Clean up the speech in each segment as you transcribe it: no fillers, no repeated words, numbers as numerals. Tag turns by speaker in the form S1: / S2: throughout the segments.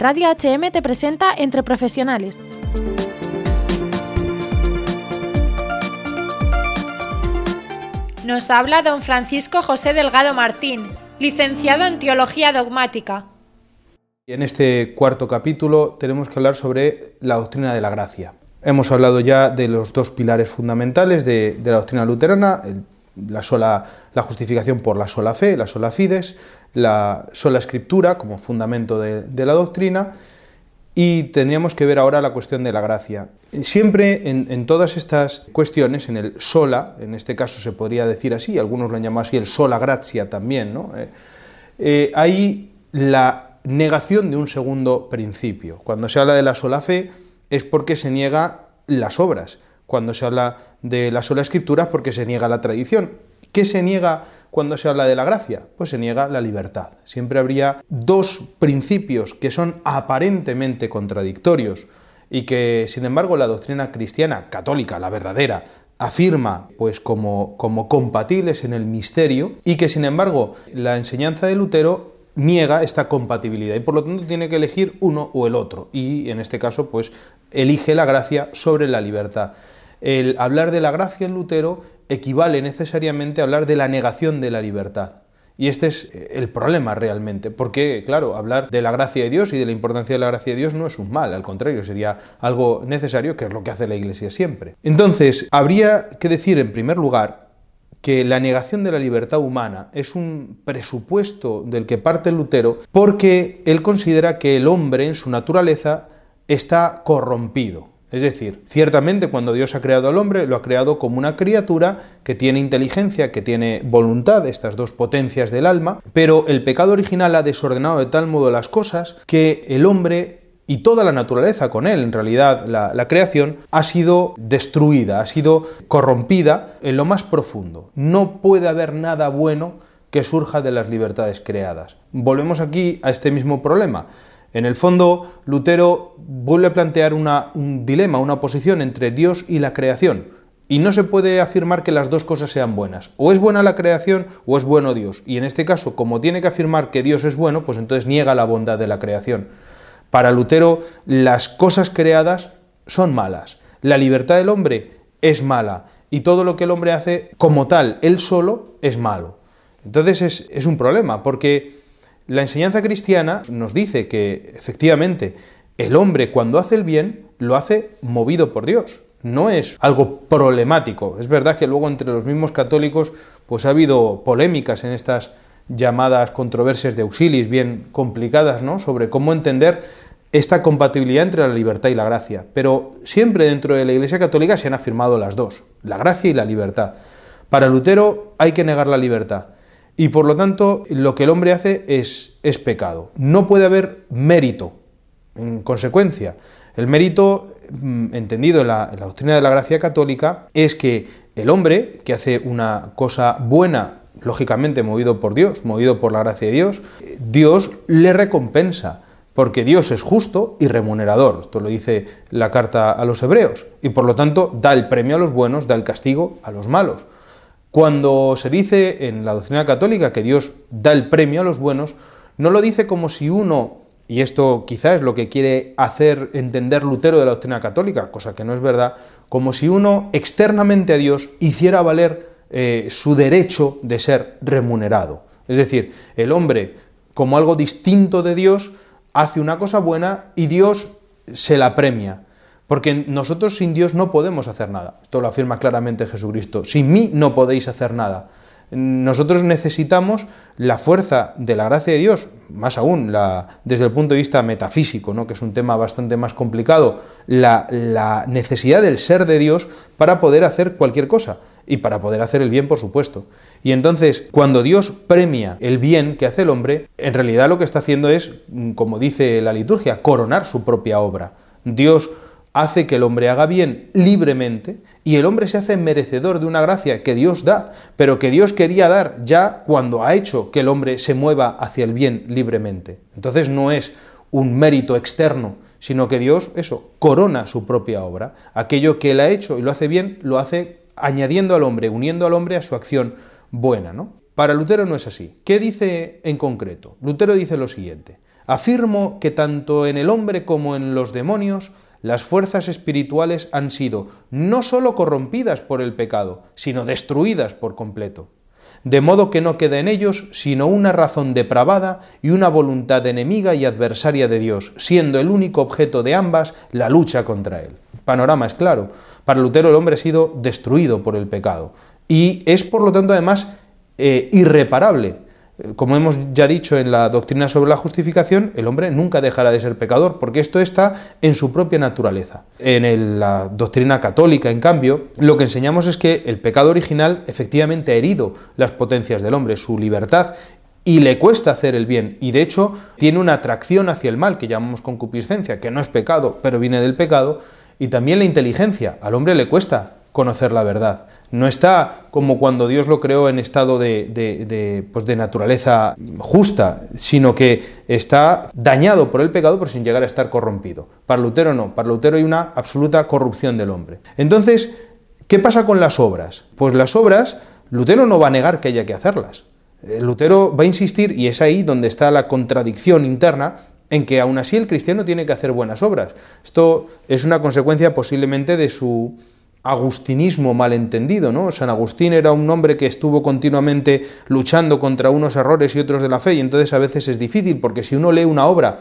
S1: Radio HM te presenta Entre Profesionales. Nos habla don Francisco José Delgado Martín, licenciado en Teología Dogmática.
S2: En este cuarto capítulo tenemos que hablar sobre la doctrina de la gracia. Hemos hablado ya de los dos pilares fundamentales de la doctrina luterana, la justificación por la sola fe, la sola fides, la sola escritura como fundamento de la doctrina, y tendríamos que ver ahora la cuestión de la gracia. Siempre en todas estas cuestiones, en el sola, en este caso se podría decir así, algunos lo han llamado así, el sola gratia también, ¿no? Hay la negación de un segundo principio. Cuando se habla de la sola fe es porque se niega las obras. Cuando se habla de la sola escritura es porque se niega la tradición. ¿Qué se niega cuando se habla de la gracia? Pues se niega la libertad. Siempre habría dos principios que son aparentemente contradictorios y que, sin embargo, la doctrina cristiana católica, la verdadera, afirma pues como compatibles en el misterio, y que, sin embargo, la enseñanza de Lutero niega esta compatibilidad y por lo tanto tiene que elegir uno o el otro, y en este caso pues elige la gracia sobre la libertad. El hablar de la gracia en Lutero equivale necesariamente a hablar de la negación de la libertad. Y este es el problema realmente, porque, claro, hablar de la gracia de Dios y de la importancia de la gracia de Dios no es un mal, al contrario, sería algo necesario, que es lo que hace la Iglesia siempre. Entonces, habría que decir, en primer lugar, que la negación de la libertad humana es un presupuesto del que parte Lutero, porque él considera que el hombre, en su naturaleza, está corrompido. Es decir, ciertamente cuando Dios ha creado al hombre, lo ha creado como una criatura que tiene inteligencia, que tiene voluntad, estas dos potencias del alma, pero el pecado original ha desordenado de tal modo las cosas que el hombre y toda la naturaleza con él, en realidad la creación, ha sido destruida, ha sido corrompida en lo más profundo. No puede haber nada bueno que surja de las libertades creadas. Volvemos aquí a este mismo problema. En el fondo, Lutero vuelve a plantear un dilema, una oposición entre Dios y la creación. Y no se puede afirmar que las dos cosas sean buenas. O es buena la creación o es bueno Dios. Y en este caso, como tiene que afirmar que Dios es bueno, pues entonces niega la bondad de la creación. Para Lutero, las cosas creadas son malas. La libertad del hombre es mala. Y todo lo que el hombre hace como tal, él solo, es malo. Entonces es un problema, porque la enseñanza cristiana nos dice que, efectivamente, el hombre cuando hace el bien, lo hace movido por Dios. No es algo problemático. Es verdad que luego entre los mismos católicos pues ha habido polémicas en estas llamadas controversias de auxilis bien complicadas, ¿no?, sobre cómo entender esta compatibilidad entre la libertad y la gracia. Pero siempre dentro de la Iglesia católica se han afirmado las dos, la gracia y la libertad. Para Lutero hay que negar la libertad. Y por lo tanto, lo que el hombre hace es pecado. No puede haber mérito. En consecuencia, el mérito, entendido en la doctrina de la gracia católica, es que el hombre que hace una cosa buena, lógicamente movido por Dios, movido por la gracia de Dios, Dios le recompensa, porque Dios es justo y remunerador. Esto lo dice la carta a los Hebreos. Y por lo tanto, da el premio a los buenos, da el castigo a los malos. Cuando se dice en la doctrina católica que Dios da el premio a los buenos, no lo dice como si uno, y esto quizás es lo que quiere hacer entender Lutero de la doctrina católica, cosa que no es verdad, como si uno externamente a Dios hiciera valer su derecho de ser remunerado. Es decir, el hombre, como algo distinto de Dios, hace una cosa buena y Dios se la premia. Porque nosotros sin Dios no podemos hacer nada. Esto lo afirma claramente Jesucristo. Sin mí no podéis hacer nada. Nosotros necesitamos la fuerza de la gracia de Dios, más aún desde el punto de vista metafísico, ¿no?, que es un tema bastante más complicado, la necesidad del ser de Dios para poder hacer cualquier cosa y para poder hacer el bien, por supuesto. Y entonces, cuando Dios premia el bien que hace el hombre, en realidad lo que está haciendo es, como dice la liturgia, coronar su propia obra. Dios hace que el hombre haga bien libremente y el hombre se hace merecedor de una gracia que Dios da, pero que Dios quería dar ya cuando ha hecho que el hombre se mueva hacia el bien libremente. Entonces no es un mérito externo, sino que Dios, corona su propia obra. Aquello que él ha hecho y lo hace bien, lo hace añadiendo al hombre, uniendo al hombre a su acción buena, ¿no? Para Lutero no es así. ¿Qué dice en concreto? Lutero dice lo siguiente: Afirmo que tanto en el hombre como en los demonios, las fuerzas espirituales han sido no sólo corrompidas por el pecado, sino destruidas por completo. De modo que no queda en ellos sino una razón depravada y una voluntad enemiga y adversaria de Dios, siendo el único objeto de ambas la lucha contra él. El panorama es claro. Para Lutero el hombre ha sido destruido por el pecado y es por lo tanto además irreparable. Como hemos ya dicho en la doctrina sobre la justificación, el hombre nunca dejará de ser pecador, porque esto está en su propia naturaleza. En la doctrina católica, en cambio, lo que enseñamos es que el pecado original efectivamente ha herido las potencias del hombre, su libertad, y le cuesta hacer el bien, y de hecho tiene una atracción hacia el mal, que llamamos concupiscencia, que no es pecado, pero viene del pecado, y también la inteligencia. Al hombre le cuesta conocer la verdad. No está como cuando Dios lo creó en estado de naturaleza justa, sino que está dañado por el pecado, pero sin llegar a estar corrompido. Para Lutero no, para Lutero hay una absoluta corrupción del hombre. Entonces, ¿qué pasa con las obras? Pues las obras, Lutero no va a negar que haya que hacerlas. Lutero va a insistir, y es ahí donde está la contradicción interna, en que aún así el cristiano tiene que hacer buenas obras. Esto es una consecuencia posiblemente de su agustinismo malentendido, ¿no? San Agustín era un hombre que estuvo continuamente luchando contra unos errores y otros de la fe, y entonces a veces es difícil, porque si uno lee una obra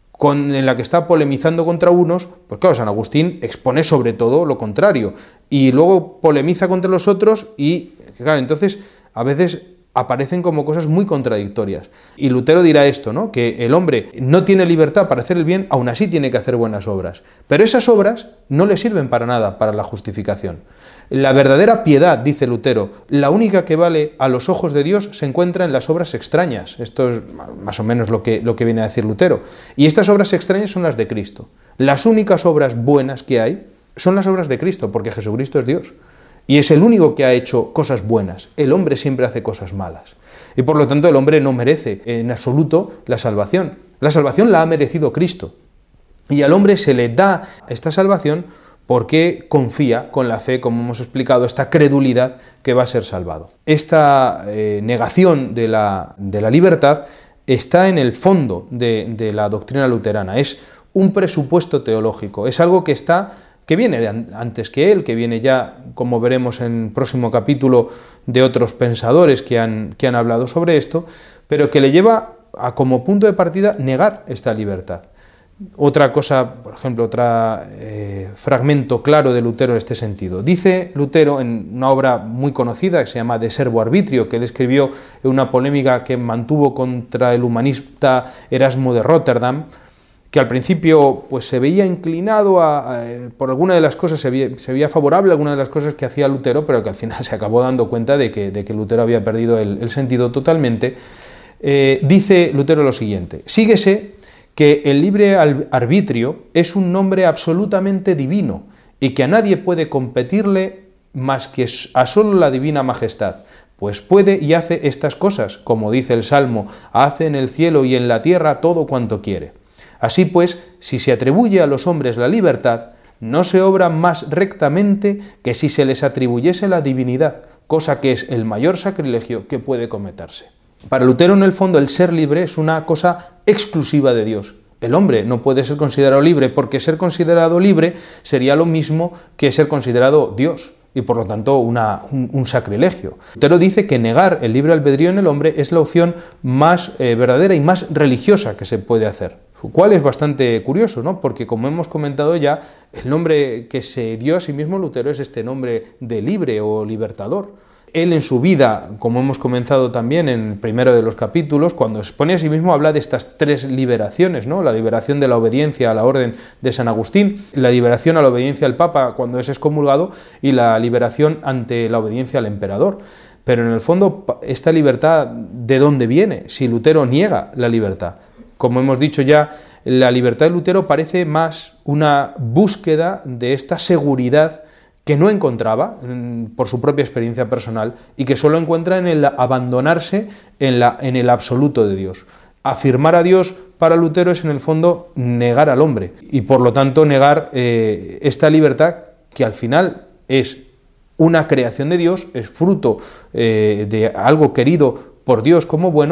S2: en la que está polemizando contra unos, pues claro, San Agustín expone sobre todo lo contrario, y luego polemiza contra los otros, y claro, entonces a veces aparecen como cosas muy contradictorias. Y Lutero dirá esto, ¿no? Que el hombre no tiene libertad para hacer el bien, aún así tiene que hacer buenas obras. Pero esas obras no le sirven para nada para la justificación. La verdadera piedad, dice Lutero, la única que vale a los ojos de Dios, se encuentra en las obras extrañas. Esto es más o menos lo que viene a decir Lutero. Y estas obras extrañas son las de Cristo. Las únicas obras buenas que hay son las obras de Cristo, porque Jesucristo es Dios. Y es el único que ha hecho cosas buenas. El hombre siempre hace cosas malas. Y por lo tanto el hombre no merece en absoluto la salvación. La salvación la ha merecido Cristo. Y al hombre se le da esta salvación porque confía con la fe, como hemos explicado, esta credulidad que va a ser salvado. Esta negación de la libertad está en el fondo de la doctrina luterana. Es un presupuesto teológico. Es algo que viene antes que él, que viene ya, como veremos en el próximo capítulo, de otros pensadores que han hablado sobre esto, pero que le lleva a como punto de partida negar esta libertad. Otra cosa, por ejemplo, otro fragmento claro de Lutero en este sentido. Dice Lutero en una obra muy conocida que se llama De Servo Arbitrio, que él escribió en una polémica que mantuvo contra el humanista Erasmo de Rotterdam, que al principio pues se veía inclinado por alguna de las cosas, se veía favorable a alguna de las cosas que hacía Lutero, pero que al final se acabó dando cuenta de que Lutero había perdido el sentido totalmente. Dice Lutero lo siguiente: síguese que el libre arbitrio es un nombre absolutamente divino y que a nadie puede competirle más que a solo la divina majestad, pues puede y hace estas cosas, como dice el Salmo, hace en el cielo y en la tierra todo cuanto quiere. Así pues, si se atribuye a los hombres la libertad, no se obra más rectamente que si se les atribuyese la divinidad, cosa que es el mayor sacrilegio que puede cometerse. Para Lutero, en el fondo, el ser libre es una cosa exclusiva de Dios. El hombre no puede ser considerado libre, porque ser considerado libre sería lo mismo que ser considerado Dios, y por lo tanto un sacrilegio. Lutero dice que negar el libre albedrío en el hombre es la opción más verdadera y más religiosa que se puede hacer. Lo cual es bastante curioso, ¿no? Porque, como hemos comentado ya, el nombre que se dio a sí mismo Lutero es este nombre de libre o libertador. Él en su vida, como hemos comenzado también en el primero de los capítulos, cuando expone a sí mismo habla de estas tres liberaciones, ¿no? La liberación de la obediencia a la orden de San Agustín, la liberación a la obediencia al Papa cuando es excomulgado y la liberación ante la obediencia al emperador. Pero en el fondo, ¿esta libertad de dónde viene? Si Lutero niega la libertad. Como hemos dicho ya, la libertad de Lutero parece más una búsqueda de esta seguridad que no encontraba por su propia experiencia personal y que solo encuentra en el abandonarse en el absoluto de Dios. Afirmar a Dios para Lutero es en el fondo negar al hombre y por lo tanto negar esta libertad que al final es una creación de Dios, es fruto de algo querido por Dios como bueno,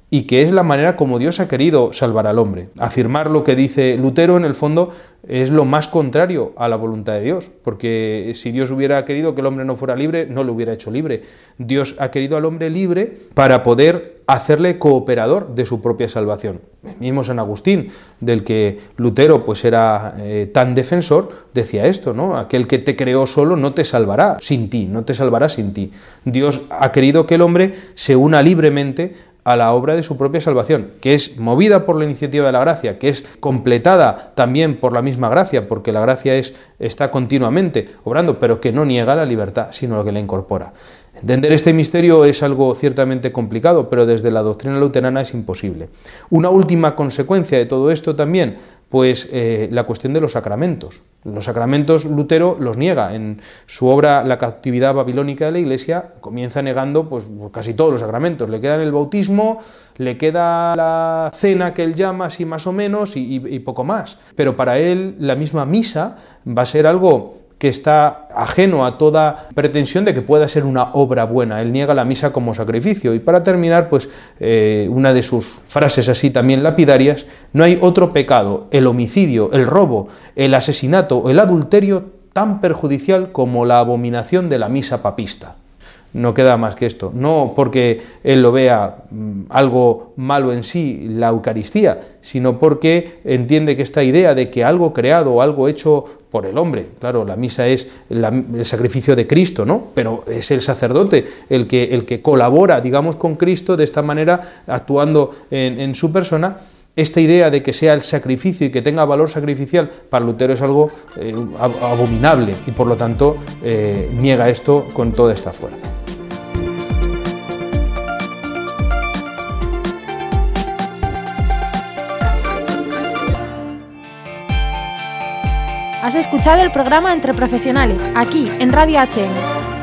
S2: y que es la manera como Dios ha querido salvar al hombre. Afirmar lo que dice Lutero, en el fondo, es lo más contrario a la voluntad de Dios, porque si Dios hubiera querido que el hombre no fuera libre, no lo hubiera hecho libre. Dios ha querido al hombre libre para poder hacerle cooperador de su propia salvación. El mismo San Agustín, del que Lutero pues era tan defensor, decía esto, ¿no? Aquel que te creó solo no te salvará sin ti, no te salvará sin ti. Dios ha querido que el hombre se una libremente a la obra de su propia salvación, que es movida por la iniciativa de la gracia, que es completada también por la misma gracia, porque la gracia está continuamente obrando, pero que no niega la libertad, sino lo que la incorpora. Entender este misterio es algo ciertamente complicado, pero desde la doctrina luterana es imposible. Una última consecuencia de todo esto también, pues la cuestión de los sacramentos. Los sacramentos Lutero los niega. En su obra La cautividad babilónica de la Iglesia comienza negando pues casi todos los sacramentos. Le quedan el bautismo, le queda la cena que él llama así más o menos y poco más. Pero para él la misma misa va a ser algo que está ajeno a toda pretensión de que pueda ser una obra buena. Él niega la misa como sacrificio. Y para terminar, pues una de sus frases así también lapidarias: no hay otro pecado, el homicidio, el robo, el asesinato o el adulterio, tan perjudicial como la abominación de la misa papista. No queda más que esto, no porque él lo vea algo malo en sí, la Eucaristía, sino porque entiende que esta idea de que algo creado o algo hecho por el hombre, claro, la misa es el sacrificio de Cristo, ¿no? Pero es el sacerdote el que colabora, digamos, con Cristo de esta manera, actuando en su persona. Esta idea de que sea el sacrificio y que tenga valor sacrificial para Lutero es algo abominable y por lo tanto niega esto con toda esta fuerza.
S1: Has escuchado el programa Entre Profesionales, aquí en Radio HM.